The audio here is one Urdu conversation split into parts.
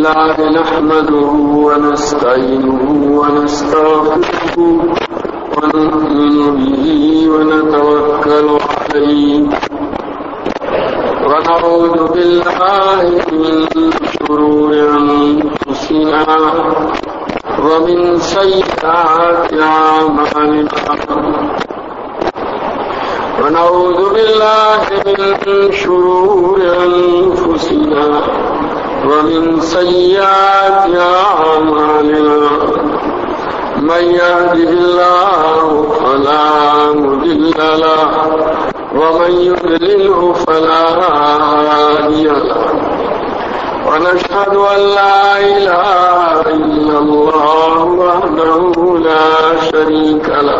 لله نحمده ونستعينه ونستغفره ونؤمن به ونتوكل عليه ونعوذ بالله من شرور أنفسنا ومن سيئات أعمالنا ونعوذ بالله من شرور أنفسنا ومن سيئات أعمالنا من يهده الله فلا مضل له ومن يضلله فلا هادي له ونشهد أن لا إله إلا الله وحده لا شريك له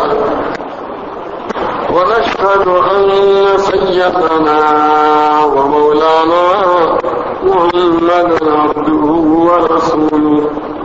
ونشهد أن سيدنا ومولانا محمدا عبده ورسوله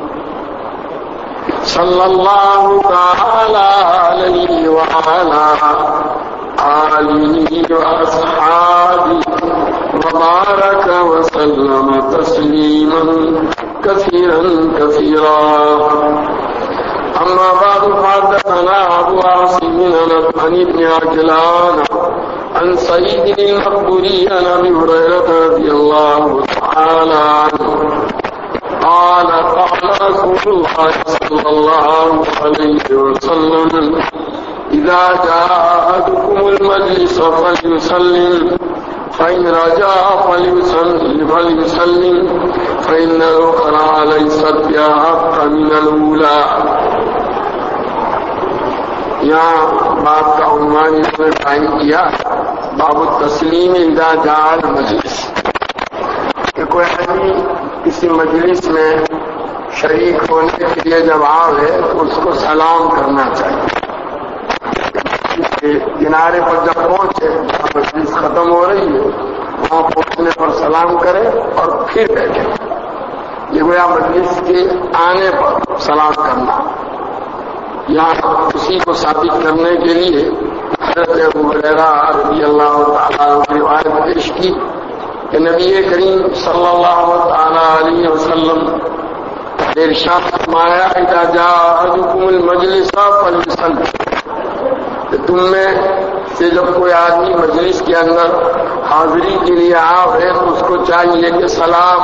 صلى الله تعالى عليه وعلى آله وأصحابه وبارك وسلم تسليما كثيرا كثيرا أما بعد فحدثنا أبو عاصم عن ابن عجلان عن سيد المقبري عن أبي هريرة رضي الله تعالى عنه قال قال رسول الله صلى الله عليه وسلم إذا جاء أحدكم المجلس فليسلم فإن رجع فليسلم فإن الأخرى ليست بأحق من الأولى. یہاں باب کا عنوان اس میں قائم کیا باب التسلیم اذا جاء المجلس، کہ کوئی آدمی کسی مجلس میں شریک ہونے کے لیے جب آوے تو اس کو سلام کرنا چاہیے. اس کے کنارے پر جب پہنچے مجلس ختم ہو رہی ہے وہاں پہنچنے پر سلام کرے اور پھر بیٹھے. یہ گویا مجلس کے آنے پر سلام کرنا. یہاں اسی کو ثابت کرنے کے لیے حضرت ابو ہریرہ رضی اللہ تعالیٰ عنہ کی روایت پیش کی کہ نبی کریم صلی اللہ تعالیٰ علیہ وسلم نے ارشاد فرمایا اذا جاء احدکم المجلس فليسلم، کہ تم میں سے جب کوئی آدمی مجلس کے اندر حاضری کے لیے آوے تو اس کو چاہیے کہ سلام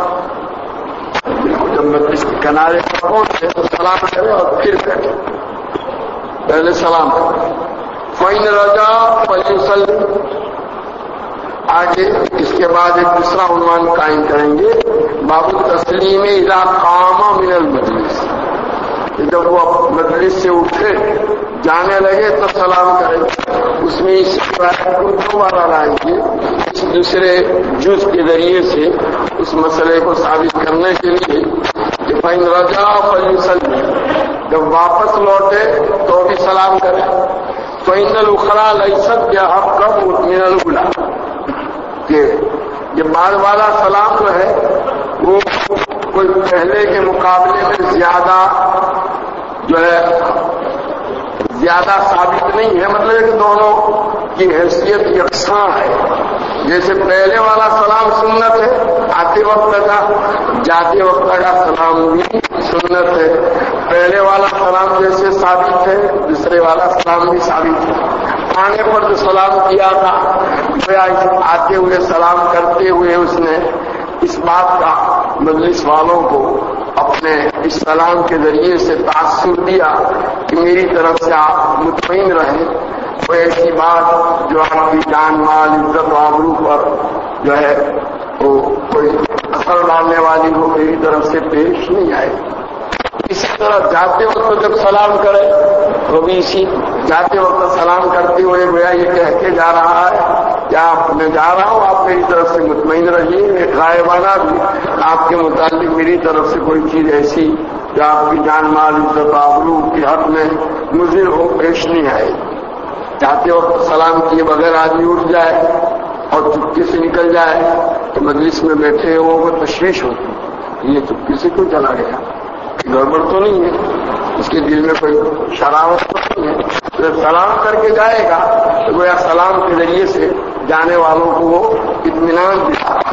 جب مجلس کے کنارے پر پہنچے تو سلام کرے اور پھر بیٹھے. پہلے سلام کرے. فَإِنْ رَجَعَ فَلْيُسَلِّمْ. آگے اس کے بعد ایک دوسرا عنوان قائم کریں گے باب التسلیم اذا قام من المجلس، جب وہ مجلس سے اٹھے جانے لگے تو سلام کرے. اس میں اس روایت کو دوبارہ لائیں گے اس دوسرے جز کے ذریعے سے اس مسئلے کو ثابت کرنے کے لیے کہ فَإِنْ رَجَعَ فَلْيُسَلِّمْ، جب واپس لوٹے تو بھی سلام کرے. فَإِنَّ الْأُخْرَى لَيْسَتْ بِأَحَقَّ مِنَ الْأُولَى، کہ یہ بعد والا سلام جو ہے وہ کوئی پہلے کے مقابلے میں زیادہ ثابت نہیں ہے. مطلب ہے کہ دونوں کی حیثیت یکساں ہے. جیسے پہلے والا سلام سنت ہے آتے وقت کا، جاتے وقت کا سلام بھی سنت ہے. پہلے والا سلام جیسے ثابت ہے دوسرے والا سلام بھی ثابت ہے. آنے پر جو سلام کیا تھا آتے ہوئے سلام کرتے ہوئے اس نے اس بات کا مجلس والوں کو اپنے اس سلام کے ذریعے سے تاثر دیا کہ میری طرف سے آپ مطمئن رہیں، کوئی ایسی بات جو آپ کی جان مال عزت و آبرو پر جو ہے وہ کوئی اثر ڈالنے والی ہو میری طرف سے پیش نہیں آئے. اسی طرح جاتے وقت جب سلام کرے وہ بھی اسی جاتے وقت سلام کرتے ہوئے گویا یہ کہہ کے جا رہا ہے کیا میں جا رہا ہوں آپ میری طرف سے مطمئن رہیے. غائبانہ بھی آپ کے متعلق میری طرف سے کوئی چیز ایسی جو آپ کی جان مال عزت آبرو کی حق میں مضر ہو پیش نہیں آئے. جاتے وقت سلام کیے بغیر آدمی اٹھ جائے اور چپکے سے نکل جائے تو مجلس میں بیٹھے وہ تشویش ہوتی. یہ چپکے سے کیوں چلا گیا؟ گڑبڑ تو نہیں ہے، اس کے دل میں کوئی شراوت تو نہیں ہے. جب سلام کر کے جائے گا تو گویا سلام کے ذریعے سے جانے والوں کو وہ اطمینان دیا.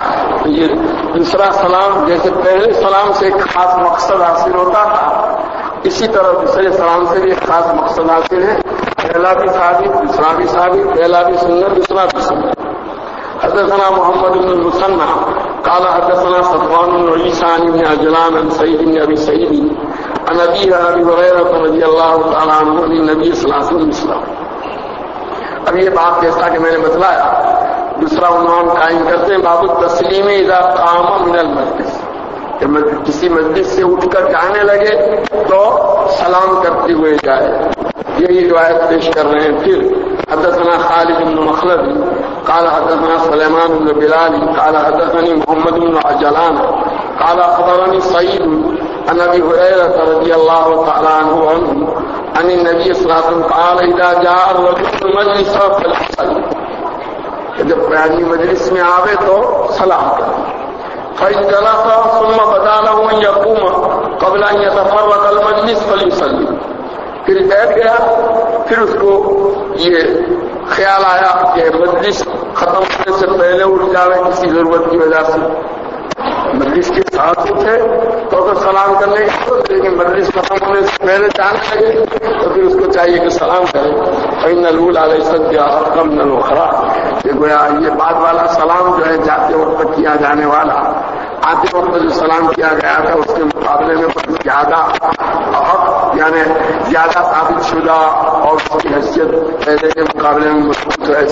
یہ دوسرا سلام جیسے پہلے سلام سے ایک خاص مقصد حاصل ہوتا تھا، اسی طرح دوسرے سلام سے بھی ایک خاص مقصد حاصل ہے، پہلا بھی ثابت دوسرا بھی ثابت، پہلا بھی سنت دوسرا بھی سنت۔ حدثنا محمد بن المثنى قال حدثنا صفوان بن عيسى عن ابن عجلان عن سعيد بن ابي سعيد عن ابي هريره رضي الله تعالى عنه عن النبي صلى الله عليه وسلم۔ اب یہ بات جیسا کہ میں نے بتلایا، دوسرا عنوان قائم کرتے ہیں باب التسلیم اذا قام من المجلس، کہ کسی مجلس سے اٹھ کر جانے لگے تو سلام کرتے ہوئے جائے، یہی روایت پیش کر رہے ہیں۔ پھر حدثنا خالد بن مخلد قال حدثنا سليمان بن بلال قال حدثني محمد بن عجلان قال اخبرني سعيد عن ابي هريره رضي الله تعالى عنه عن النبي صلى الله عليه وسلم قال اذا جاء الرجل مجلس فليصلي، جب آدمی مجلس میں آوے تو سلام کرے۔ فإن جلس ثم بدا له ان يقوم قبل ان يتفرق المجلس فليصلي، پھر بیٹھ گیا، پھر اس کو یہ خیال آیا کہ مجلس ختم ہونے سے پہلے اٹھ جاوے کسی ضرورت کی وجہ سے، مجلس کے ساتھ اٹھے تو سلام کرنے کی، لیکن مجلس ختم ہونے سے پہلے جانے لگے تو پھر اس کو چاہیے کہ سلام کرے۔ فإن الأولى ليست بأحق من الأخرى، کہ گویا یہ بعد والا سلام جو ہے جاتے وقت کیا جانے والا، آتے وقت جو سلام کیا گیا تھا اس کے مقابلے میں بہت زیادہ حق، یعنی زیادہ ثابت شدہ اور اس کی حیثیت پہلے کے مقابلے میں جو ہے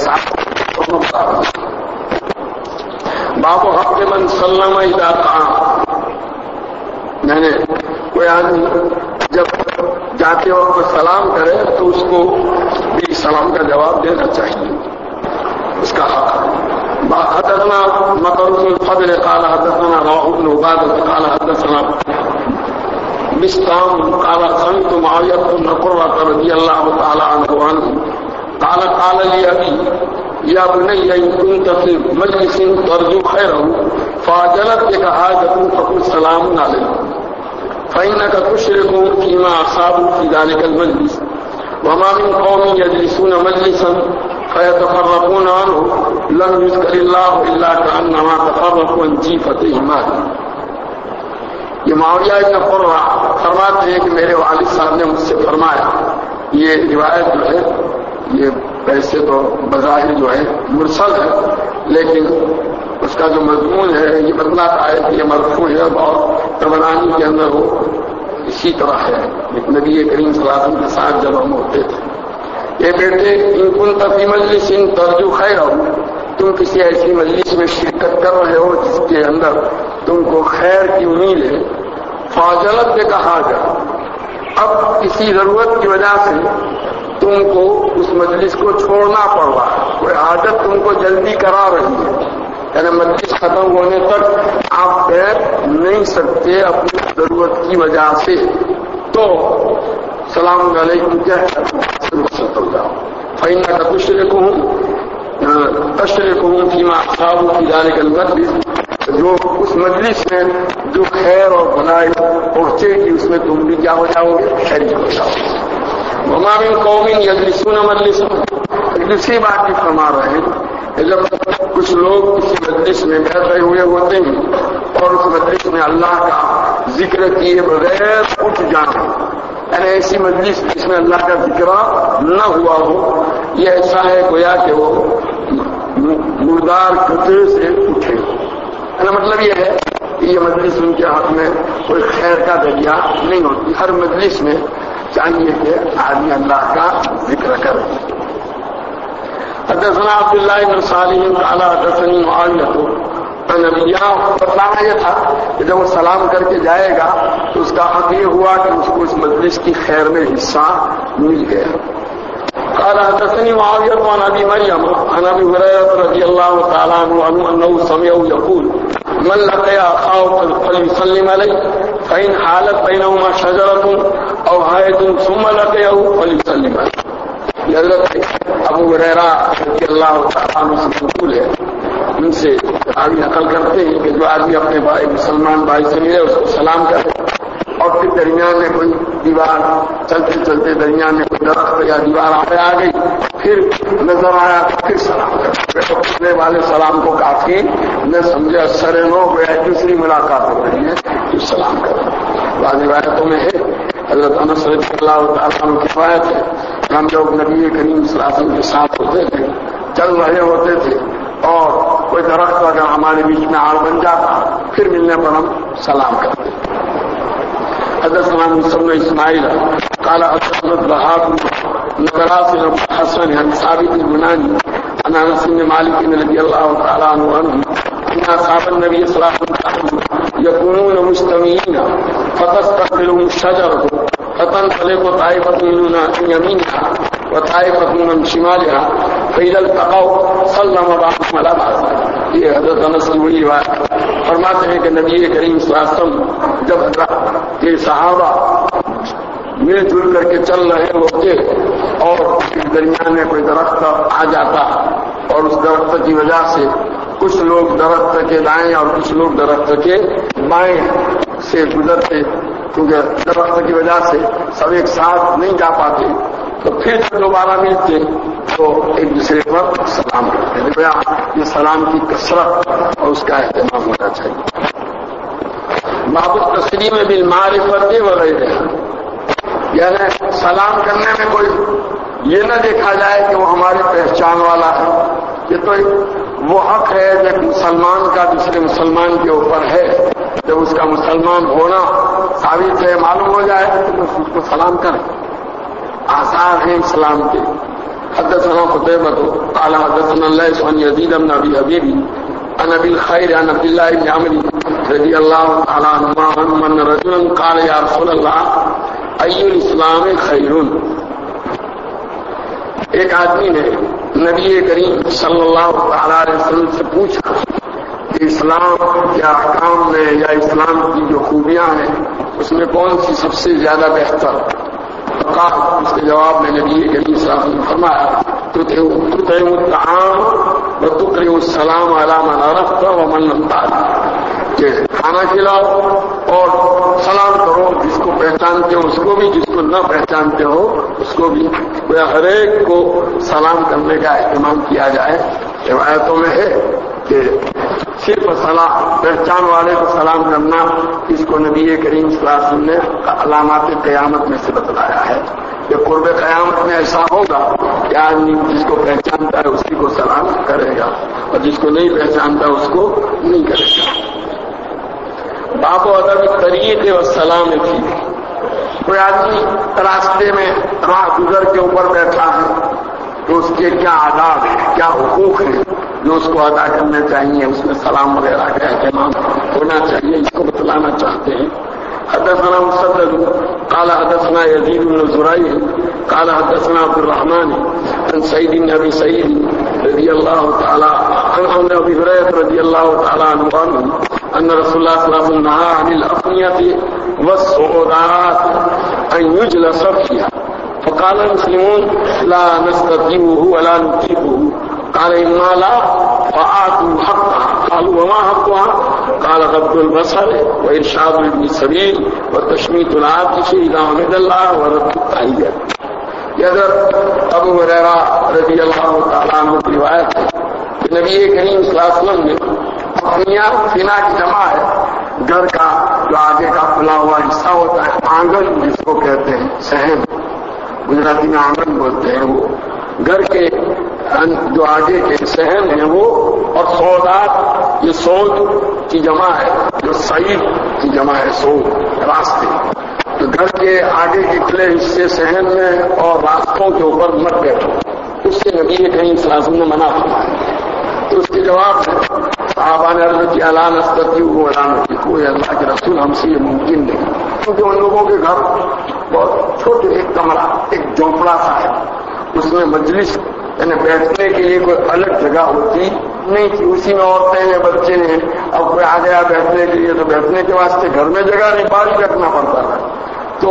باب حق من سلم اذا قام، یعنی کوئی آدمی جب جاتے وقت سلام کرے تو اس کو بھی سلام کا جواب دینا چاہیے، اس کا حق ہے۔ حدثنا مطر بن الفضل قال حدثنا روح بن عبادة قال حدثنا بسطام قال سمعت معاوية بن قرة رضي الله تعالى عنه قال لي أبي يا بني إن كنت في مجلس ترجو خيره فعجلت بك حاجة فقل سلام عليكم فإنك تشرك فيما أصابوا في ذلك المجلس وما من قوم يجلسون مجلسا فيتفرقون عنه لم يذكر الله إلا كأنما تفرقوا عن جيفة مال۔ یہ معاویہ ابن قرہ فرماتے ہیں کہ میرے والد صاحب نے مجھ سے فرمایا، یہ روایت جو ہے یہ ویسے تو بظاہر جو ہے مرسل ہے، لیکن اس کا جو مضمون ہے یہ بتلاتا ہے کہ یہ مرفوع ہے اور طبرانی کے اندر وہ اسی طرح ہے۔ نبی کریم صلی اللہ علیہ وسلم کے ساتھ جب ہم ہوتے تھے، یہ بیٹے ان كنت في مجلس ترجو خیرہ، تم کسی ایسی مجلس میں شرکت کر رہے ہو جس کے اندر تم کو خیر کی امید ہے، فاجلت سے کہا جا، اب کسی ضرورت کی وجہ سے تم کو اس مجلس کو چھوڑنا پڑ رہا ہے، کوئی عادت تم کو جلدی کرا رہی ہے، یعنی مجلس ختم ہونے تک آپ بیٹھ نہیں سکتے اپنی ضرورت کی وجہ سے، تو السلام علیکم کیا ہے فإنك تشركهم فيما أصابوا في ذلك المجلس، جو اس مجلس میں جو خیر اور بھلائی پہنچے گی اس میں تم بھی کیا ہو جاؤ گے، شریک ہو جاؤ گے۔ وما من قوم يجلسون مجلسا، دوسری بات بھی فرما رہے ہیں، جب کچھ لوگ کسی مجلس میں بیٹھے ہوئے ہوتے ہیں اور اس مجلس میں اللہ کا ذکر کیے بغیر اٹھ جانا، یعنی ایسی مجلس جس میں اللہ کا ذکر نہ ہوا ہو، یہ ایسا ہے گویا کہ وہ مردار کتے سے اٹھے، یعنی مطلب یہ ہے کہ یہ مجلس ان کے حق میں کوئی خیر کا ذریعہ نہیں ہوتی۔ ہر مجلس میں چاہیے کہ آدمی اللہ کا ذکر کرے۔ حدثنا عبداللہ بن صالح قال حدثني معاویہ نبیہ، بتلانا یہ تھا کہ جب وہ سلام کر کے جائے گا تو اس کا حق یہ ہوا کہ اس کو اس مجلس کی خیر میں حصہ مل گیا۔ قال حدثني معاوية عن أبي مريم عن أبي هريرة رضي الله تعالى عنه أنه سمعه يقول من لقي أخاه فليسلم عليه فإن حالت بينهما شجرة أو حائط ثم لقيه فليسلم عليه۔ حضرت ابو ہریرہ رضی اللہ تعالیٰ عنہ سے منقول ہے، ان سے آگے نقل کرتے ہیں کہ جو آدمی اپنے بھائی مسلمان بھائی سے ملے اس کو سلام کرے اور پھر درمیان میں کوئی دیوار چلتے چلتے درمیان میں کوئی درخت یا دیوار آ گئی، پھر نظر آیا تو پھر سلام کرو، پوچھنے والے سلام کو کافی نہ سمجھے، اثر نو گیا، دوسری ملاقات ہو رہی ہے تو سلام کرو۔ بعض روایتوں میں ہے حضرت انس رضی اللہ تعالیٰ عنہ کی روایت ہے، ہم لوگ نبی کریم صلی اللہ علیہ وسلم کے ساتھ ہوتے تھے، چل رہے ہوتے تھے اور کوئی درخت اگر ہمارے بیچ میں آڑ بن جاتا، پھر ملنے پر ہم سلام کرتے۔ حدثنا موسى بن اسماعيل قال حدثنا الضحاك بن براس بن حسن عن ثابت البناني عن انس بن مالك رضي الله تعالى عنه ان اصحاب النبي صلى الله عليه وسلم يكونون مجتمعين فتستقبلهم الشجرة فتنطلق طائفة من يمينها وطائفة من شمالها فإذا التقوا سلم بعضهم على بعض۔ یہ حضرت انس کی بڑی روایت فرماتے ہیں کہ نبی کریم صلی اللہ علیہ وسلم جب کہ صحابہ مل جل کر کے چل رہے ہوتے اور درمیان میں کوئی درخت آ جاتا اور اس درخت کی وجہ سے کچھ لوگ درخت کے دائیں اور کچھ لوگ درخت کے بائیں سے گزرتے، کیونکہ درخت کی وجہ سے سب ایک ساتھ نہیں جا پاتے، تو پھر جب دوبارہ ملتے تو ایک دوسرے پر سلام کرتے ہیں۔ یہ سلام کی کثرت اور اس کا اہتمام ہونا چاہیے۔ باب التسلیم بالمعرفت وغیرہ، یعنی سلام کرنے میں کوئی یہ نہ دیکھا جائے کہ وہ ہماری پہچان والا ہے، یہ تو وہ حق ہے جب مسلمان کا دوسرے مسلمان کے اوپر ہے، جب اس کا مسلمان ہونا ثابت ہے، معلوم ہو جائے تو اس کو سلام کریں، آثار ہیں اسلام کے۔ حدثنا قتيبة قال حدثنا الليث عن يزيد بن ابي حبيب عن ابي الخير عن عبد الله بن عمرو رضي الله تعالى عنهما ان رجلا قال يا رسول الله اي الاسلام خير۔ ایک آدمی نے نبی کریم صلی اللہ تعالی علیہ وسلم سے پوچھا کہ اسلام کے احکام میں یا اسلام کی جو خوبیاں ہیں اس میں کون سی سب سے زیادہ بہتر؟ اس کے جواب میں نبی کریم صلی اللہ علیہ وسلم نے فرمایا تطعم الطعام وتقرئ السلام على من عرفت ومن لم تعرف، کہ کھانا کھلاؤ اور سلام کرو، جس کو پہچانتے ہو اس کو بھی، جس کو نہ پہچانتے ہو اس کو بھی، ہر ایک کو سلام کرنے کا اہتمام کیا جائے۔ روایتوں میں ہے کہ صرف پہچان والے کو سلام کرنا اس کو نبی کریم صلی اللہ علیہ وسلم نے علامات قیامت میں سے بتلایا ہے کہ قرب قیامت میں ایسا ہوگا کہ آدمی جس کو پہچانتا ہے اسی کو سلام کرے گا اور جس کو نہیں پہچانتا اس کو نہیں کرے گا۔ باب ادب طریق و سلام کی، کوئی آدمی راستے میں راہ گزر کے اوپر بیٹھا ہے تو اس کے کیا آداب ہیں، کیا حقوق ہیں جو اس کو ادا کرنے چاہیے، اس میں سلام وغیرہ کا اہتمام ہونا چاہیے، اس کو بتلانا چاہتے ہیں۔ حدثنا مسدد قال حدثنا يزيد بن زريع قال حدثنا عبد الرحمن عن سعيد بن ابي سعيد رضي الله تعالى عن ابي هريره رضي الله تعالى عنه ان رسول الله صلى الله عليه وسلم نهى عن الأقنية والسعودات ان يجلس فيها، فقال المسلمون لا نستطيعه ولا نطيقه، قال إما لا فآتوا حقها، قالوا وما حقها؟ قال غض البصر وإرشاد ابن السبيل وتشميت العاطش إذا حمد الله ورد التحية۔ یہ حضرت ابو ہریرہ رضی اللہ تعالیٰ عنہ کی روایت ہے کہ نبی کریم صلی اللہ علیہ وسلم نے اپنیاں فنا کی جمع ہے، گھر کا جو آگے کا کھلا ہوا حصہ ہوتا ہے، آنگن جس کو کہتے ہیں، صحن گجراتی میں آنگن بولتے ہیں، وہ گھر کے جو آگے کے صحن ہیں وہ، اور سعودات یہ سعود کی جمع ہے، جو سعید کی جمع ہے، سعود راستے، تو گھر کے آگے کے کھلے حصے صحن میں اور راستوں کے اوپر مت بیٹھو، اس سے نبی کریم صلی اللہ علیہ وسلم نے منع فرمایا۔ تو اس کے جواب میں صحابہ نے عرض کیا لا نستطيع ولا نطيق، اللہ کے رسول ہم سے یہ ممکن نہیں، کیونکہ ان لوگوں کے گھر بہت چھوٹے، ایک کمرہ ایک جھونپڑا سا ہے، اس میں مجلس یعنی بیٹھنے کے لیے کوئی الگ جگہ ہوتی نہیں تھی، اسی میں عورتیں ہیں، بچے ہیں، اب کوئی آ گیا بیٹھنے کے لیے تو بیٹھنے کے واسطے گھر میں جگہ نہیں، باہر بیٹھنا پڑتا ہے، تو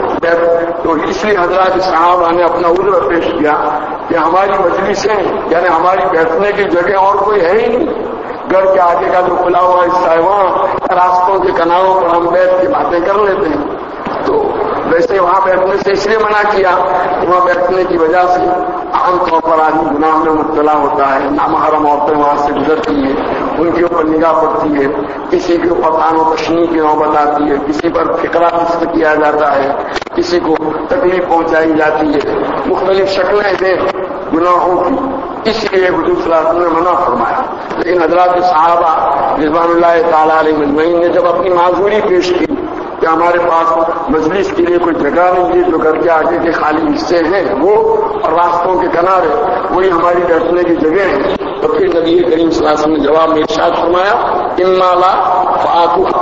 اس لیے حضرات صحابہ نے اپنا عذر پیش کیا کہ ہماری مجلسیں یعنی ہماری بیٹھنے کی جگہ اور کوئی ہے ہی نہیں، گھر کے آگے کا جو کھلا ہوا حصہ ہے وہاں راستوں کے کناروں پر ہم بیٹھ کے باتیں کر لیتے ہیں، تو ویسے وہاں بیٹھنے سے اس لیے منع کیا کہ وہاں بیٹھنے کی وجہ سے عام طور پر آدمی گناہ میں مبتلا ہوتا ہے، نامحرم عورتیں وہاں سے گزرتی ہیں، ان کے اوپر نگاہ پڑتی ہے، کسی کے اوپر طعن و تشنیع کی نوبت آتی ہے، کسی پر فقرہ نصب کیا جاتا ہے، کسی کو تکلیف پہنچائی جاتی ہے، مختلف شکلیں ہیں گناہوں کی، اس لیے حضور صلی اللہ علیہ وسلم نے منع فرمایا۔ لیکن حضرات صحابہ رضوان اللہ تعالیٰ علیہ مجمعین نے جب اپنی معذوری پیش کی کہ ہمارے پاس مجلس کے لیے کوئی جگہ نہیں ہے، جو گھر کے آگے کے خالی حصے ہیں وہ اور راستوں کے کنارے وہی ہماری بیٹھنے کی جگہ ہے، تو پھر نبی کریم صلی اللہ علیہ وسلم نے جواب میں ارشاد فرمایا اما لا فآتوا،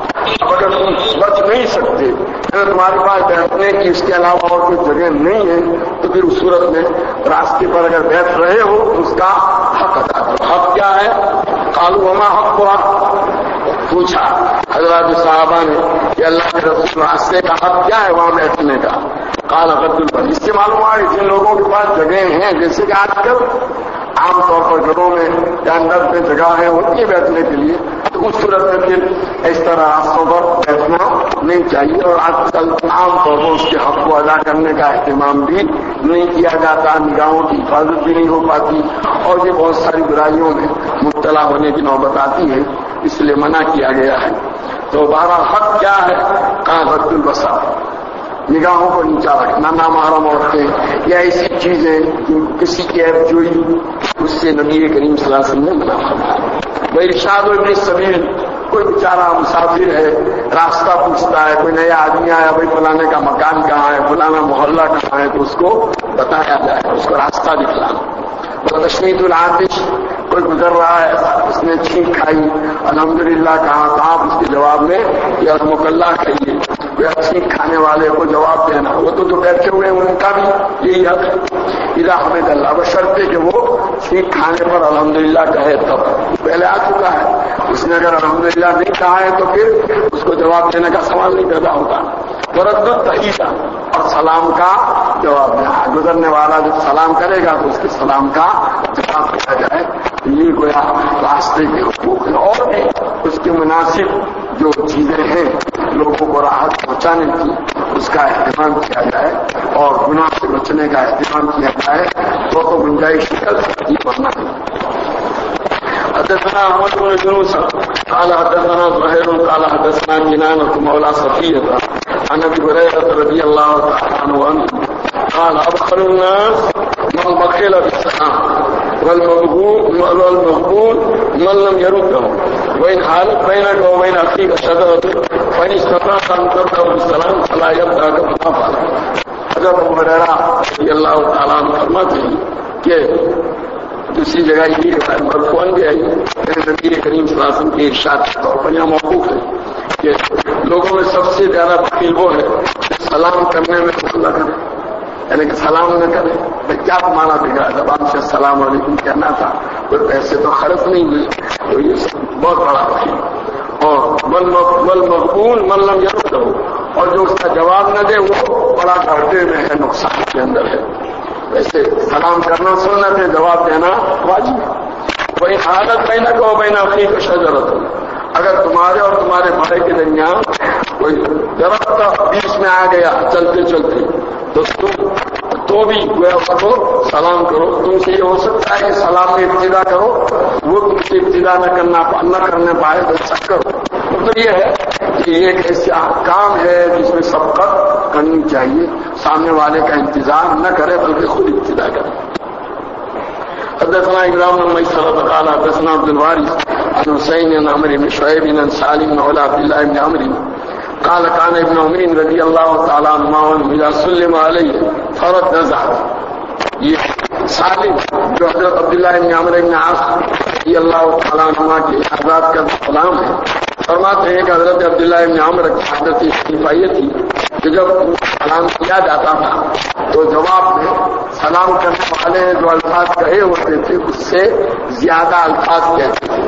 اگر تم بچ نہیں سکتے، اگر تمہارے پاس بیٹھنے کی اس کے علاوہ اور کوئی جگہ نہیں ہے تو پھر اس صورت میں راستے پر اگر بیٹھ رہے ہو تو اس کا حق ادا کرو۔ حق کیا ہے؟ قالوا وما حقها، پوچھا حضرات صحابہ نے کہ اللہ کے رسول راستے کا حق کیا ہے وہاں بیٹھنے کا؟ قال غض البصر، اس سے معلوم ہوا کہ جن لوگوں کے پاس جگہ ہیں، جیسے کہ آج کل عام طور پر گھروں میں یا اندر میں جگہیں ہوتی ہیں بیٹھنے کے لیے، تو اس صورت میں پھر اس طرح راستوں پر بیٹھنا نہیں چاہیے، اور آج کل عام طور پر اس کے حق کو ادا کرنے کا اہتمام بھی نہیں کیا جاتا، نگاہوں کی حفاظت بھی نہیں ہو پاتی، اور یہ بہت ساری برائیوں میں مبتلا ہونے کی نوبت آتی ہے، اس لیے منع کیا گیا ہے۔ تو بہرحال حق کیا ہے؟ کہاں غض البصر، نگاہوں کو نیچا رکھنا، نامحرم عورتیں یا ایسی چیزیں جو کسی کی عیب جوئی، اس سے نبی کریم صلی اللہ علیہ وسلم نے منع فرمایا۔ ارشاد ابن السبیل، کوئی بیچارہ مسافر ہے، راستہ پوچھتا ہے، کوئی نیا آدمی آیا، بھائی فلانے کا مکان کہاں ہے، فلانا محلہ کہاں ہے، تو اس کو بتایا جائے، اس کو راستہ دکھلانا۔ تشمیت العاطش، کوئی گزر رہا ہے، اس نے چھینک کھائی، الحمدللہ کہا تو آپ اس کے جواب میں یا مکلہ کہیے، کوئی چھینک کھانے والے کو جواب دینا، وہ تو بیٹھے ہوئے ہیں، ان کا بھی یہی حق ہے۔ اذا حمد اللہ، بشرطے کہ وہ چھینک کھانے پر الحمدللہ کہے، تب پہلے آ چکا ہے، اس نے اگر الحمدللہ نہیں کہا ہے تو پھر اس کو جواب دینے کا سوال نہیں پیدا ہوتا۔ ورد التحیہ، اور سلام کا جواب دینا، گزرنے والا جب سلام کرے گا تو اس کے سلام کا جواب دیا جائے، یہ گویا راستے کے حقوق ہیں، اور بھی اس کے مناسب جو چیزیں ہیں لوگوں کو راحت پہنچانے کی، اس کا اہتمام کیا جائے اور گناہ سے بچنے کا اہتمام کیا جائے، تو گنجائش یہ بننا ہے۔ حدثنا احمد بن يونس قال حدثنا زهير قال حدثنا جنانة مولى صفية عن ابي هريرة رضي الله تعالى عنه قال ابخل الناس من بخل بالسلام والمغبون من لم يرده وإن حالت بينك وبين أخيك شجرة فإن استطعت أن ترده بالسلام فلا يبدأك بالطفل۔ حضرت ابو ہریرہ رضی اللہ تعالیٰ عنہ فرماتے ہیں کہ دوسری جگہ یہ مرفوعاً بھی آئی، نبی کریم صلی اللہ علیہ وسلم کے ارشاد کے طور پر یہاں موقوف ہے کہ لوگوں میں سب سے زیادہ بخیل وہ ہے سلام کرنے میں مسئلہ کرے، یعنی کہ سلام نہ کرے، کیا مانا دے گا، زبان سے السلام علیکم کہنا تھا، کوئی پیسے تو خرچ نہیں ہوئے، تو یہ بہت بڑا بخیل۔ اور والمغبون من لم يرده، اور جو اس کا جواب نہ دے وہ بڑا گھاٹے میں ہے، نقصان کے اندر ہے۔ ویسے سلام کرنا سنت ہے، جواب دینا واجب ہے۔ وہی حالت بینک و بین اخیک شجرۃ، اگر تمہارے اور تمہارے بھائی کے درمیان کوئی درخت بیچ میں آ گیا چلتے چلتے، تو تم تو بھی اس کو سلام کرو، تم سے یہ ہو سکتا ہے کہ سلام میں ابتدا کرو، وہ تم سے ابتدا نہ کرنے پائے تو سب کرو۔ مطلب یہ ہے کہ یہ ایک ایسا کام ہے جس میں سبقت کرنی چاہیے، سامنے والے کا انتظار نہ کرے بلکہ خود ابتدا کرے۔ حدثنا اکرام بن میسرۃ قال حدثنا عبد الوارث عن حسین بن عمرو بن شعیب بن سالم مولى عبد الله بن عمرو قال كان ابن عمر رضی اللہ تعالی عنہ اذا سلم علیہ فرد نزعه، یہ سالم جو حضرت عبداللہ بن عمرو بن عاص رضی اللہ تعالی عنہ کے حضرات کا سلام ہے، فرماتے ہیں کہ حضرت عبداللہ بن عمر کی عادت استفائیہ تھی کہ جب سلام کیا جاتا تھا تو جواب میں سلام کرنے والے نے جو الفاظ کہے ہوتے تھے اس سے زیادہ الفاظ کہتے تھے۔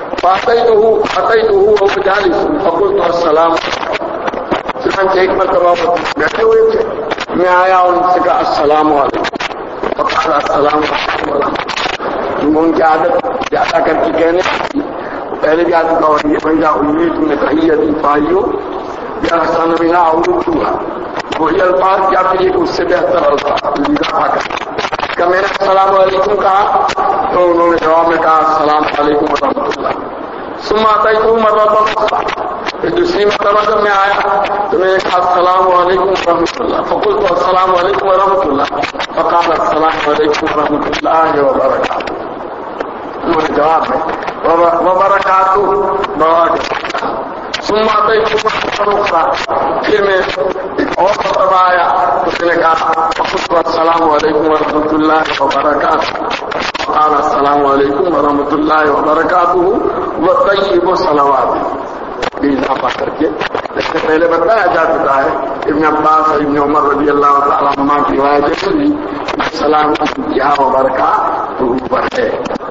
فَأَتَيْتُهُ جَالِسٌ فَقُلْتُ السَّلَامُ، چنانچہ ایک مرتبہ بیٹھے ہوئے تھے، میں آیا اور ان سے کہا السلام علیکم، فقال السلام علیکم، ان کی عادت زیادہ کر کے کہنے، پہلے بھی عادت اور یہ بھیا امید میں تحیت پائیو یا حسن منها عروتها، وہی الفاظ یا پھر اس سے بہتر الفاظ اضافہ کر کہ میں نے السلام علیکم کہا تو انہوں نے جواب میں کہا السلام علیکم ورحمۃ اللہ. ثم اتیت مرۃ اخرى، پھر دوسری مرتبہ جب میں آیا تو میں نے کہا السلام علیکم ورحمۃ اللہ. فقلت السلام علیکم ورحمۃ اللہ، فقال السلام علیکم ورحمۃ اللہ وبرکاتہ. انہوں نے جواب میں وبرکاتہ. ثم اتیت مرۃ اخرى، پھر میں ایک اور مرتبہ آیا تو میں نے کہا فقلت السلام علیکم ورحمۃ اللہ وبرکاتہ. قال السلام علیکم ورحمۃ اللہ وبرکاتہ وطیب صلوات، بھی اضافہ کر کے جیسے پہلے بتایا جا چکا ہے. ابن عباس اور ابن عمر رضی اللہ تعالیٰ عنہ کی روایت سے بھی السلام کیا وبرکاتہ پر ہے.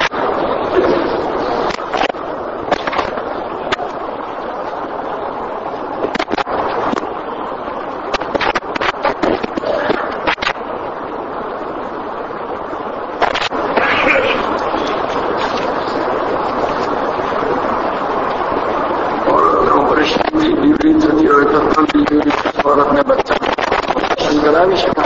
عورت نے بچہ کرا بھی سکا.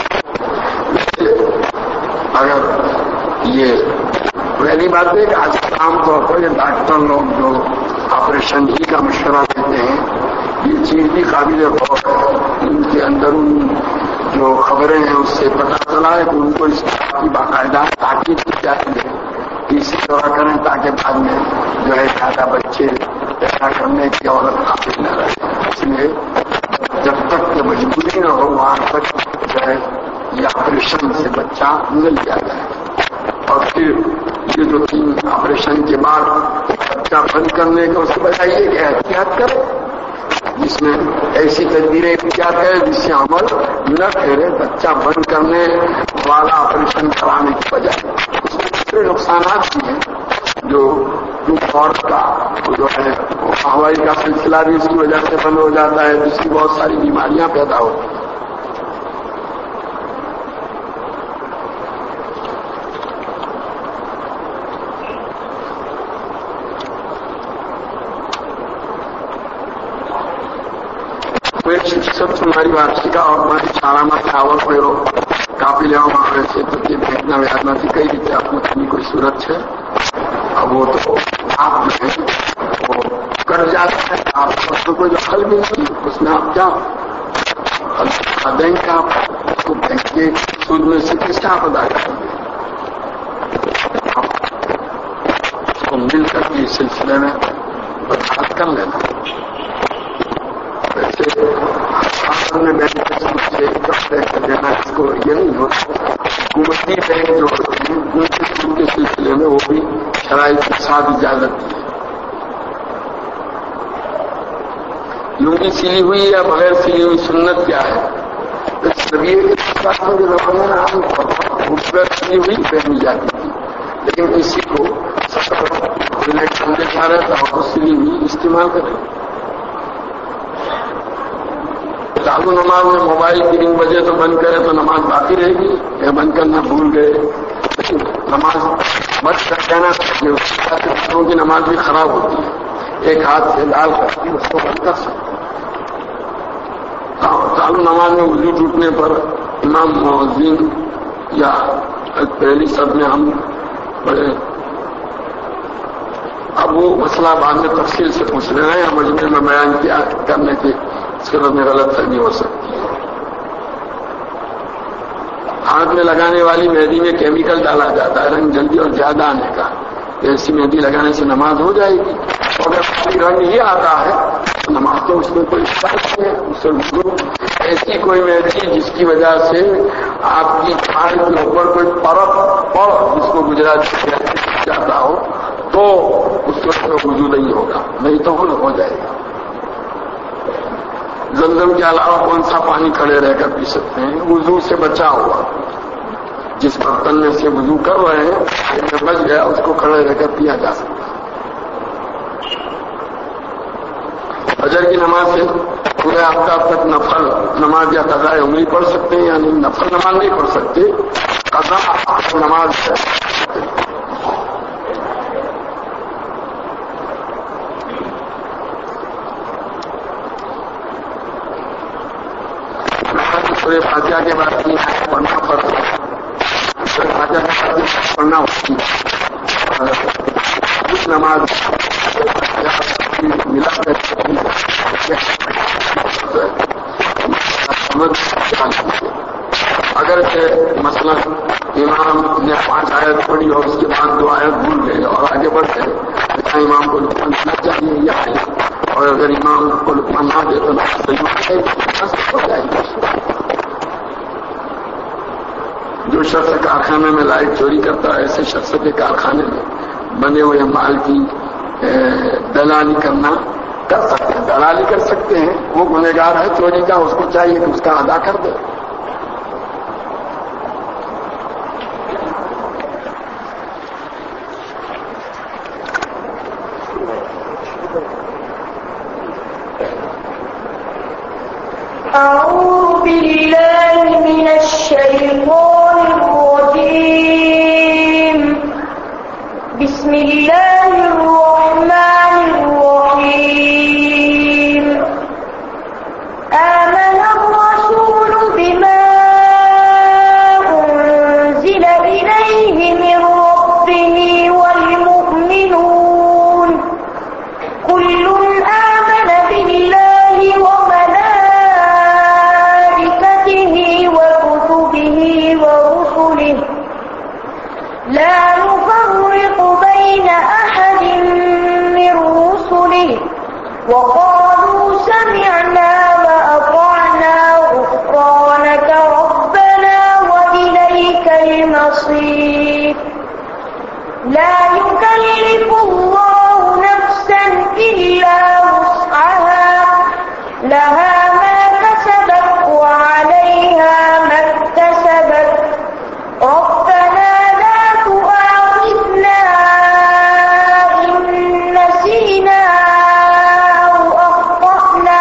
اگر یہ پہلی بات ہے کہ آج عام طور پر یہ ڈاکٹر لوگ جو آپریشن ہی کا مشورہ دیتے ہیں یہ چیز بھی قابل غور ہے. ان کے اندرون جو خبریں ہیں اس سے پتہ چلا ہے کہ ان کو اس کی باقاعدہ تاکید کی جاتی ہے کہ اسی طرح کریں تاکہ بعد میں جو ہے زیادہ بچے پیدا کرنے کی عورت قابل نہ رہے. اس لیے جب تک کہ مجبوری نہ ہو وہاں تک جو ہے یہ آپریشن سے بچہ مل جاتا ہے. اور پھر یہ جو 3 آپریشن کے بعد بچہ بند کرنے کا اس کو بتائیے کہ احتیاط کرے، جس میں ایسی تدبیریں احتیاط کرے جس سے عمل نہ پھیرے. بچہ بند کرنے والا آپریشن کرانے کی بجائے اس میں دوسرے نقصانات بھی ہیں جو عورت کا جو ہے ہوائی کا سلسلہ بھی اس کی وجہ سے بند ہو جاتا ہے. دوسری بہت ساری بیماریاں پیدا ہوتی ہیں. سب تمہاری واپسی اور ہماری چارامہ چاول پیرو کافی لے سے تو یہ بھیجنا ویادنا تھی کئی بھی آپ میں اپنی کوئی صورت ہے. اب وہ تو آپ جو ہے وہ کر جاتا ہے. آپ کو کوئی دخل بھی نہیں اس میں. آپ کیا دیں گے؟ آپ اس کو بینک کے سود میں سے کس آپ ادا کریں گے؟ اس کو مل کر کے اس سلسلے میں بات کر لینا. ویسے میں بینک سے کر دینا اس کو یہ نہیں ہوتا. حکومتی بینک جو ہوتی ہے ان کے سود کے سلسلے میں وہ بھی شرائط کے ساتھ اجازت دی ہے. لنگی سلی ہوئی یا بغیر سلی ہوئی سنت کیا ہے؟ نبی کے زمانے میں عام طور پر خوبصورت سلی ہوئی پہنی جاتی تھی، لیکن کسی کو دیکھا رہتا ہے سلی ہوئی استعمال کرے. چالو نماز میں موبائل کی رنگ بجے تو بند کرے تو نماز باقی رہے گی یا بند کرنا بھول گئے؟ لیکن نماز بند کر دینا چاہیے کی نماز بھی خراب ہوتی ہے. ایک ہاتھ سے ڈال کر کے اس کو بند کر سکتے. چالو نماز میں وضو ٹوٹنے پر امام مؤذن یا پہلی سب میں ہم بڑے اب وہ مسئلہ بعد میں تفصیل سے پوچھ رہے ہیں یا مجموعے میں بیان کیا کرنے کی صورت میں غلط فہمی ہو سکتی ہے. ہاتھ میں لگانے والی مہندی میں کیمیکل ڈالا جاتا ہے رنگ جلدی اور زیادہ آنے کا. ایسی مہندی لگانے سے نماز ہو جائے گی. اگر رنگ ہی آتا ہے تو نماز تو اس میں کوئی فرق نہیں ہے. اس سے ایسی کوئی مہندی جس کی وجہ سے آپ کی کھانے کے اوپر کوئی پرت پڑ جس کو گجرات جاتا ہو تو اس وقت وضو نہیں ہوگا، نہیں تو ہو جائے گا. زمزم کے علاوہ کون سا پانی کھڑے رہ کر پی سکتے ہیں؟ وضو سے بچا ہوا جس برتن میں سے وضو کر رہے ہیں بچ گیا اس کو کھڑے رہ کر پیا جا سکتا. فجر کی نماز سے پورے ہفتہ تک نفل نماز یا قضاء عمری پڑھ سکتے ہیں، یعنی نفل نماز نہیں پڑھ سکتے، قضاء نماز ہے. सूरह फातिहा के बाद 3 आयत पढ़ना पड़ता है। सूरह फातिहा के बाद पढ़ना होती है। कुछ नमाज मिला अगर मसला इमाम ने 5 आयत पढ़ी और उसके बाद 2 आयत भूल गए और आगे बढ़ गए, तो इमाम को लुत्फान देना चाहिए या है। और अगर इमाम को लुत्फान ना दे तो हो जाएगी। जो शख्स कारखाने में लाइट चोरी करता है, ऐसे शख्स के कारखाने में बने हुए माल की दलाली करना कर सकते हैं, दलाली कर सकते हैं। वो गुनहगार है चोरी का, उसको चाहिए कि उसका अदा कर दे। أعوذ بالله من الشيطان الرجيم. بسم الله الرحمن الرحيم. آمن الرسول بما أنزل إليه من ربه والمؤمنون كل آمن بالله لا نفرق بين أحد من رسله وقالوا سمعنا وأطعنا غفرانك ربنا وإليك المصير. لا يكلف الله نفسا إلا وسعها لها ما كسبت وعليها ما اكتسبت. ربنا لا تؤاخذنا إن نسينا أو أخطأنا.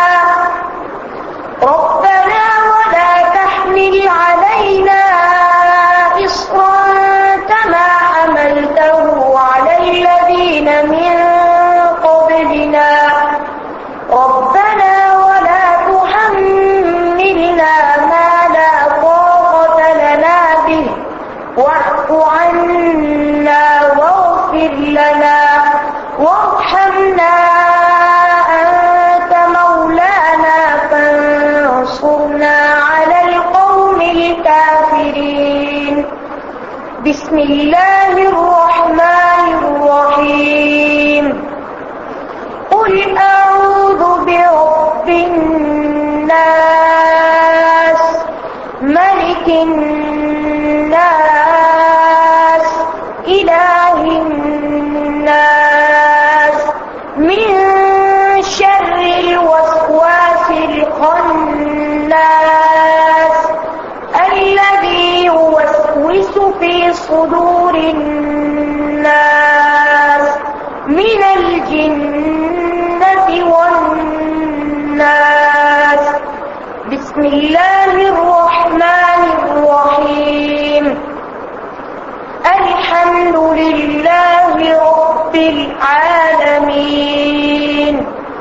ربنا ولا تحمل علينا إصرا كما حملته على الذين من قبلنا. ربنا ولا تحملنا ما لا طاقة لنا به واعف عنا واغفر لنا وارحمنا أنت مولانا فانصرنا على القوم الكافرين. بسم الله الرحمن الرحيم. قل أعوذ برب الناس ملك الناس إله الناس من شر الوسواس الخناس الذي يوسوس في صدور الناس من الجنة والناس. بسم الله الرحمن الرحيم. الحمد لله رب العالمين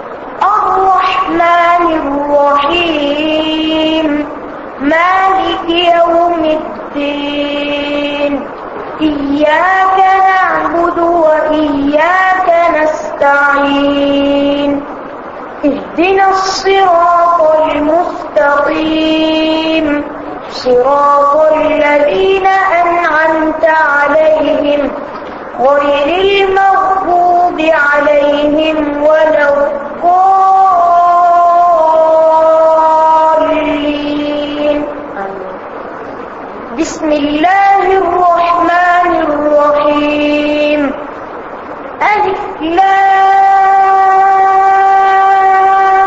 الرحمن الرحيم مالك يوم الدين. إياك نعبد وإياك نستعين. اهدنا الصراط المستقيم صراط الذين أنعمت عليهم غير المغضوب عليهم ولا الضالين. بسم الله الرحمن الرحيم. ألف لام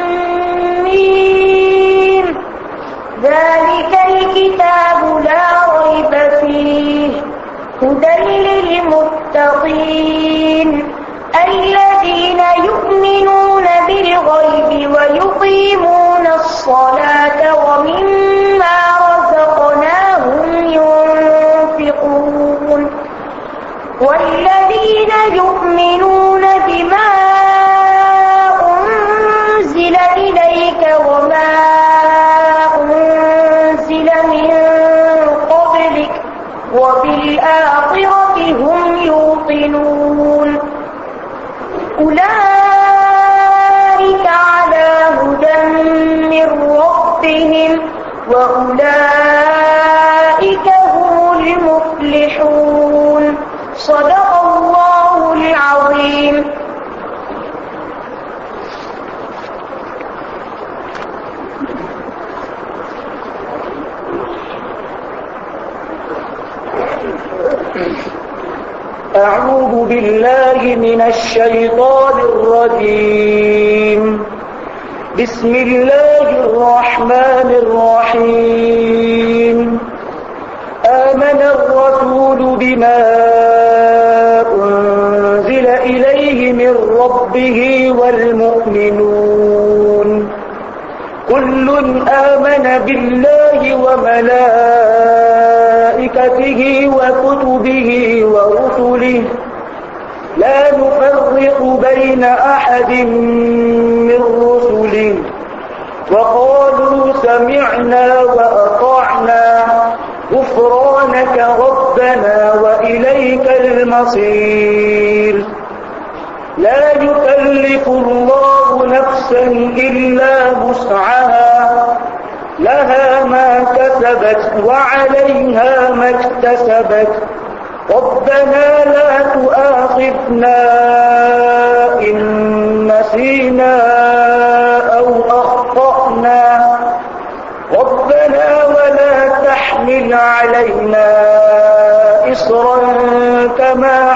ميم. ذلك الكتاب لا ريب فيه هدى للمتقين الذين يؤمنون بالغيب ويقيمون الصلاة ومما رزقناهم ينفقون. والذين يؤمنون بما أنزل إليك وما أنزل أعوذ بالله من الشيطان الرجيم. بسم الله الرحمن الرحيم. آمن الرسول بما أنزل إليه من ربه والمؤمنون كل آمن بالله وملائكته وكتبه ورسله لا نفرق بين أحد من رسله وقالوا سمعنا وأطعنا غفرانك ربنا وإليك المصير. لا يكلف الله نفسا إلا وسعها لها ما كسبت وعليها ما اكتسبت ربنا لا تؤاخذنا إن نسينا أو أخطأنا ربنا ولا تحمل علينا إصرا كما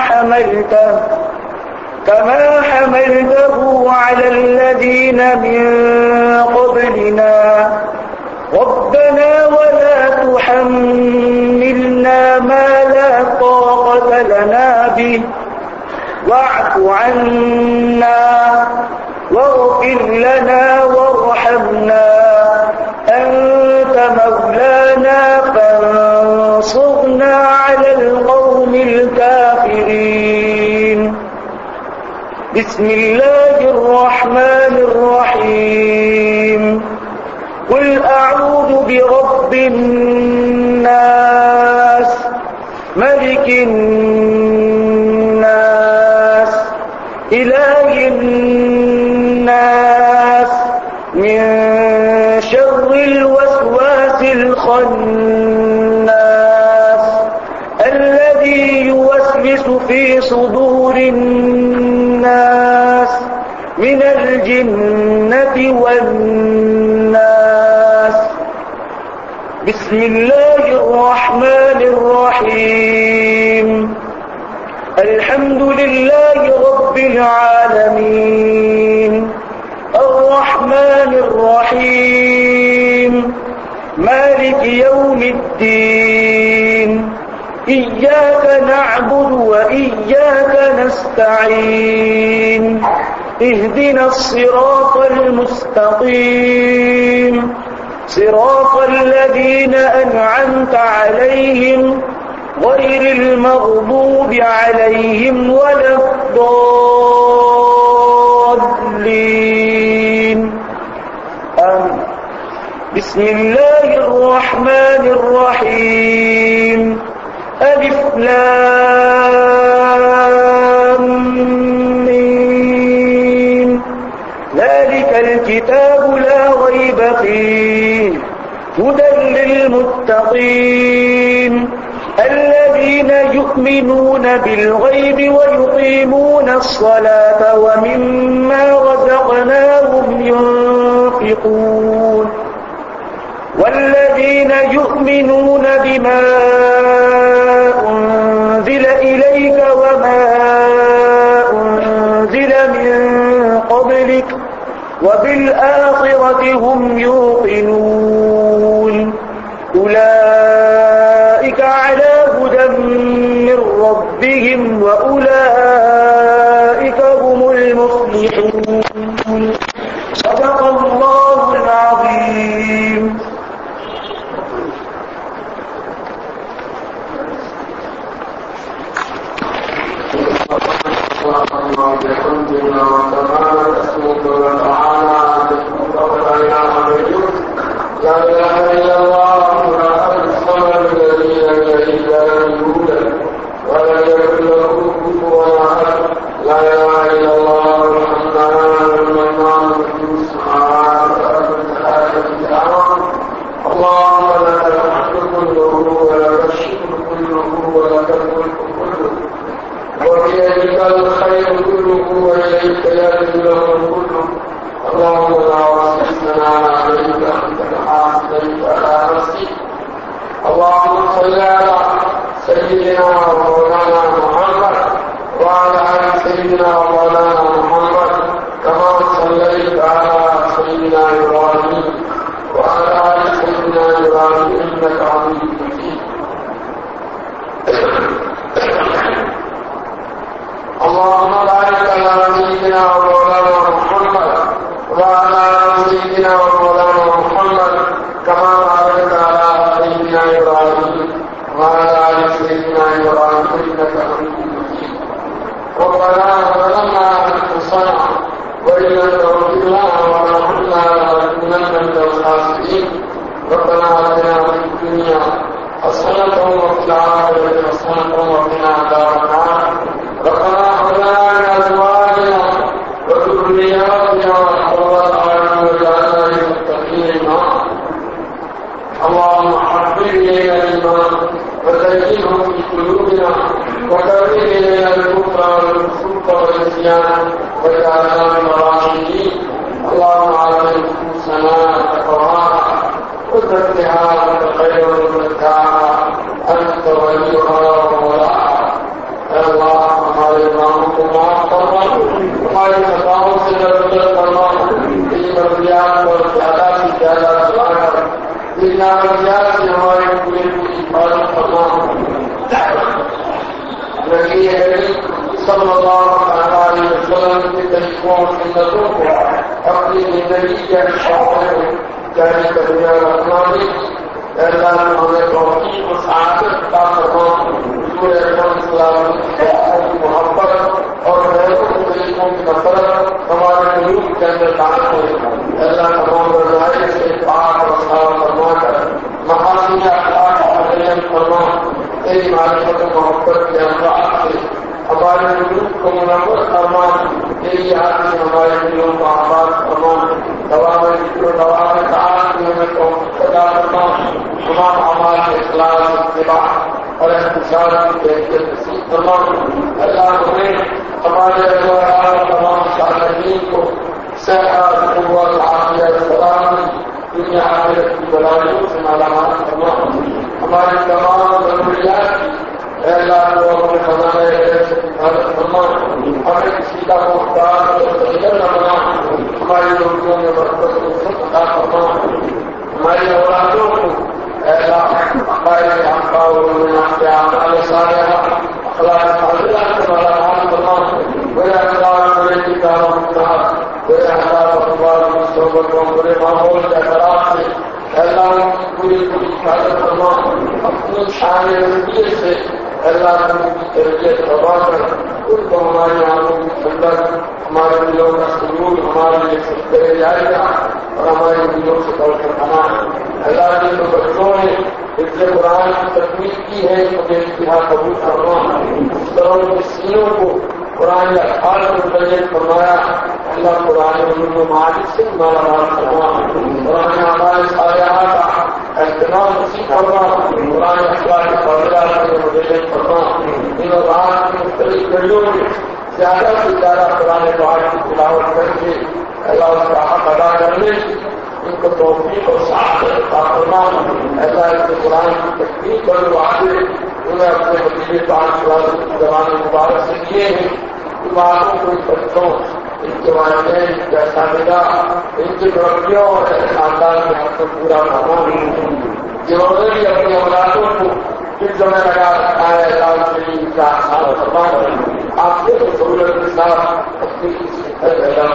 حملته على الذين من قبلنا ربنا ولا تحملنا ما لا طاقة لنا به واعف عنا واغفر لنا وارحمنا أنت مولانا فانصرنا على القوم الكافرين. بسم الله الرحمن الرحيم. قل أعوذ برب الناس ملك الناس إله الناس من شر الوسواس الخناس الذي يوسوس في صدور الناس من الجنة والناس. بسم الله الرحمن الرحيم. الحمد لله رب العالمين الرحمن الرحيم مالك يوم الدين إياك نعبد وإياك نستعين اهدنا الصراط المستقيم صراط الذين أنعمت عليهم غير المغضوب عليهم ولا الضالين. آمين. بسم الله الرحمن الرحيم. ألف لام ميم ذلك الكتاب لا ريب فيه هدى للمتقين الذين يؤمنون بالغيب ويقيمون الصلاة ومما رزقناهم ينفقون والذين يؤمنون بما أنزل إليك وما أنزل من قبلك وبالآخرة هم يوقنون أولئك على هدى من ربهم وأولئك هم المفلحون. صدق الله العظيم. لا إله إلا الله الأحد الصمد الذي لم يلد ولم يولد ولم يكن له كفوا أحد. لا إله إلا الله الرحمن المنان الرحيم السماوات والأرض الآية الأعظم. اللهم لك الحمد كله ولك الشكر كله ولك الملك كله وبيدك الخير كله وإليك يرجع الأمر كله. اللهم لا وصفنا عليك أنت كما أثنيت على نفسك. اللهم صل على سيدنا ومولانا محمد سيدنا ومولانا محمد كما صليت على سيدنا إبراهيم وعلى آل سيدنا إبراهيم إنك حميد مجيد. اللهم بارك على سيدنا ومولانا محمد وعلى آل سيدنا ومولانا محمد كما باركت على سيدنا إبراهيم وعلى آل سيدنا إبراهيم إنك حميد مجيد. ربنا ظلمنا أنفسنا وإن لم تغفر لنا وترحمنا لنكونن من الخاسرين. ربنا آتنا في الدنيا حسنة وفي الآخرة حسنة وقنا عذاب النار. ربنا هب لنا من أزواجنا وذرياتنا قرة أعين واجعلنا للمتقين إماما. اللهم حبب إلينا الإيمان وزينه في قلوبنا وكره إلينا الكفر والفسوق والعصيان واجعلنا من الراشدين. اللهم آت نفوسنا تقواها وزكها أنت خير من زكاها أنت وليها ومولاها. اے اللہ ہمارے اماموں کو معاف فرما، ہماری خطاؤں سے درگزر فرما، ان مرضیات کو زیادہ سے زیادہ چلا کر ان نامرضیات سے ہماری پوری حفاظت فرما. نبی کریم صلی اللہ علیہ وسلم کے طریقوں اور سنتوں کو اپنی زندگی کے شعبے میں جاری کرنے رکھنا بھی اللہ نے ہمیں توفیق و سعادت عطا فرما. حضور اکرم صلی اللہ علیہ وسلم کی محبت اور غیروں کے طریقوں کی نفرت ہمارے قلوب کے اندر داخل ہو. اللہ تمام رضائع سے پاک اور صاف فرما کر محاسن اخلاق کا تعین فرما. تیری معرفت و محبت کے انوار سے ہمارے قلوب کو منور فرما. تیری یاد سے ہمارے دلوں کو آباد فرما. دوا میں ذکر و دوا میں تعاق میں ہمیں توفیق عطا فرما. تمام اعمال کے اخلاص اتباع اور احتساب کی کیفیت نصیب فرما. اللہ ہمیں ہمارے تمام صالحین کو صحت قوت عافیت سلامتی دنیا آخرت کی بلائیوں سے مالا مال فرما. ہماری تمام ضروریات کی اے اللہ کو اپنے خزانے سے حفاظت فرما. ہمیں کسی کا محتاج اور ذلیل نہ بنا. ہماری روزیوں میں برکت و رزق عطا فرما. ہماری اولادوں کو اے اللہ ہمارے آقا و کے اعمال صالحہ اخلاق فاضلہ سے مالا مال فرما. برے اخلاق برے کردار و اخلاق برے اخلاق و اخبار و صحبتوں برے ماحول کے اثرات سے اللہ ان کی پوری حفاظت فرما. اپنی شان رضیت سے اللہ کی تربیت کروا کر ان کو ہماری آنکھوں کی ٹھنڈک ہمارے دلوں کا سرور ہمارے لیے سب جائے گا اور ہمارے دلوں سے بڑھ کر بنا. اللہ کے جو بچوں نے حفظ قرآن کی تکمیل کی ہے انہیں اتحاد قبول کرنا. اس طرح کے سینوں کو قرآن اخبار کو متعین فرمایا. اللہ قرآن علم و معارف سے مالا مال فرما. قرآن ہمارے صالحات کا اہتمام نصیب فرما. قرآن اخبار کے فضلات سے متعین فرما. ان رات کی مختلف گھڑیوں میں زیادہ سے زیادہ قرآن پاک کی تلاوت کر کے اللہ اس کا حق ادا کرنے ان کو توفیق اور سعادت عطا فرما. اللہ اس کے قرآن کی تکمیل پر وعدے انہیں اپنے وزیر پاک کی زبان مبارک سے کیے ہیں. ان باتوں کو ان بچوں ان کے والدین ان کے اساتذہ ان کی ترقیوں اور خاندان کے حق کو پورا کرنا. جنہوں نے بھی اپنی اولادوں کو اس سمے لگا رکھا ہے اللہ سے ان کا احسان فرما. آپ کے سہولت کے ساتھ اپنی اللہ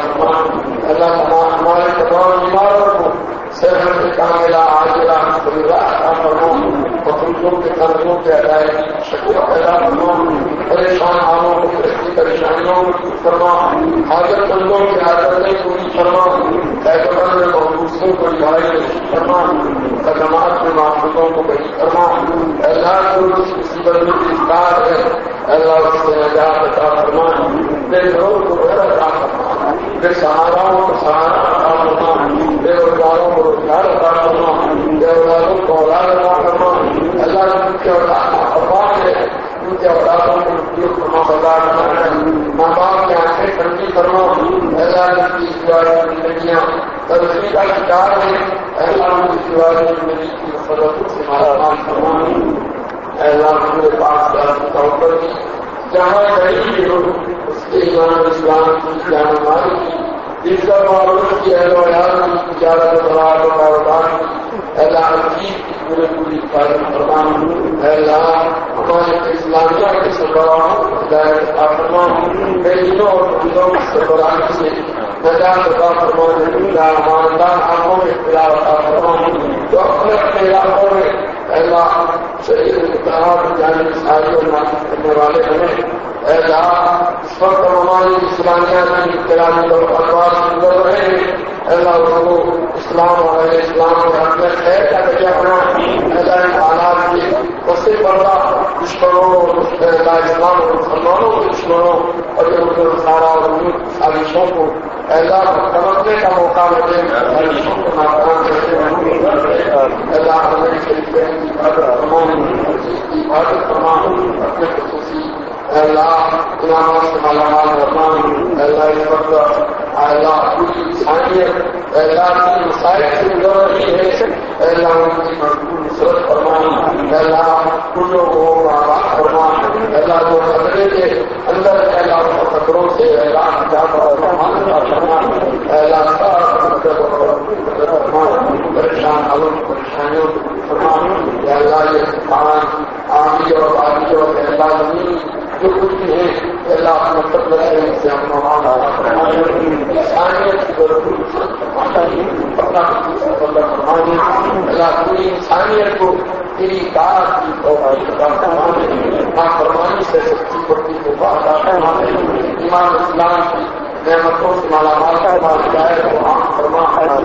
تمام ہمارے تمام بیماروں کو صحت کاملہ عاجلہ مستمرہ عطا فرما. مخلوقوں کے قرضوں کے ادائیگی شکل پیدا فرما. پریشان حالوں کو کی پریشانیوں کو دور فرما. حاجت مندوں کی حاجتیں پوری فرما. بیٹھنے میں محبوسوں کو رہائی فرما. مقدمات میں معافیتوں کو بری فرما. اللہ کو جس مصیبت میں گرفتار ہے اللہ اس سے نجات عطا فرما. بے گھروں کو گھر عطا فرما. بے سہاراؤں کو سہارا عطا فرما. بے روزگاروں کو روزگار عطا فرما. بے اولادوں کو اولاد عطا فرما. اللہ ان کے اولاد افواہ ہے ان کے اولادوں کو مختلف فرما بردار کرنا. ماں باپ کی آنکھیں ٹھنڈی فرما. اللہ ان کی ازدواجی زندگیاں ترقی کا شکار ہے. اللہ ان کی ازدواجی زندگی کی مسرتوں سے مالا مال فرما. اللہ میرے پاس توبہ کی جہاں کہیں بھی ہو اس کے ایمان اسلام کی جان مال کی عزت معروف کی اہل و عیال کی تجارت زراعت و کاروبار کی اللہ عزیز کی پوری حفاظت فرما اللہ ہمارے اسلامیہ کے سربراہوں ہدایت عطا فرما بہنوں اور بزرگوں کے سربراہی سے نجات عطا فرما ایماندار آنکھوں میں اختلاف عطا فرما جو اپنے اپنے علاقوں میں اللہ شہید اتحاد جانب ساری اور نافذ کرنے والے بنے اللہ اس وقت ہماری اسلامیہ کی اختلافی اور اخبار سندر رہے ہیں اللہ اس کو اسلام اور اسلام اور اپنے خیر کا ذریعہ بنا اللہ ان حالات کے وسیع پردہ دشمنوں اسلام اور مسلمانوں کے دشمنوں اور جو سارا اور سازشوں کو اللہ سمجھنے کا موقع ملے سازشوں کو ناکام کرتے اللہ ہماری شریف کی حفاظت فرما اپنے خصوصی اللہ انعامات سے مالا مال رحمان اللہ اس وقت اللہ پوری انسانیت اللہ کی مسائل سے گزر رہی ہے اللہ ان کی مضبوط نصرت فرما اللہ ان لوگوں کو آباد فرما اللہ جو خطرے کے اندر اللہ خطروں سے اللہ فرما اللہ پریشان حالوں پریشانیوں فرما اللہ یہ آبی اور بادی اور اللہ زمین جو کچھ بھی ہے اللہ مطلب سے ہم انسانیت کی اللہ پوری انسانیت کو تیری اطاعت کی نافرمانی سے سچی بڑی کو ایمان اسلام کی نعمتوں سے مالا مال فرما ہدایت کو عام فرما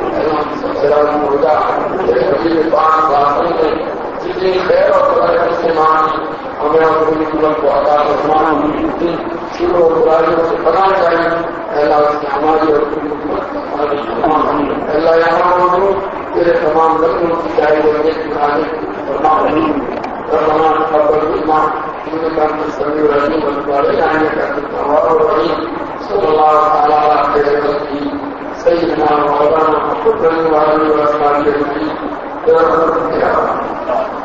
جتنی خیر اور برکت سے مانی ہمیں اپنی قدرت کو عطا فرما شروع اور برائیوں سے پناہ چاہیے اللہ اس کی ہماری اور اللہ یہاں موجود تیرے تمام لڑکوں کی چاہیے فرما رحمان خبر ایمان سمی رحیم والے جانے کا اور رحیم صلی اللہ تعالیٰ کی سیدنا مولانا محمد صلی اللہ علیہ وسلم